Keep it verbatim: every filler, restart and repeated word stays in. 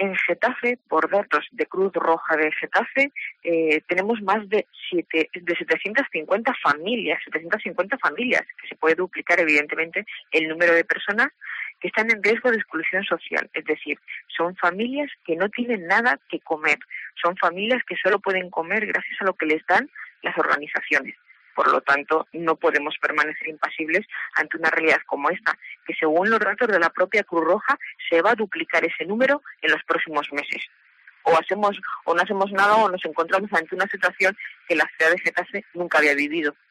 En Getafe, por datos de Cruz Roja de Getafe, eh, tenemos más de, siete, de setecientas cincuenta familias, setecientas cincuenta familias, que se puede duplicar evidentemente el número de personas que están en riesgo de exclusión social. Es decir, son familias que no tienen nada que comer, son familias que solo pueden comer gracias a lo que les dan las organizaciones. Por lo tanto, no podemos permanecer impasibles ante una realidad como esta, que según los datos de la propia Cruz Roja se va a duplicar ese número en los próximos meses. O hacemos o no hacemos nada o nos encontramos ante una situación que la ciudad de Getafe nunca había vivido.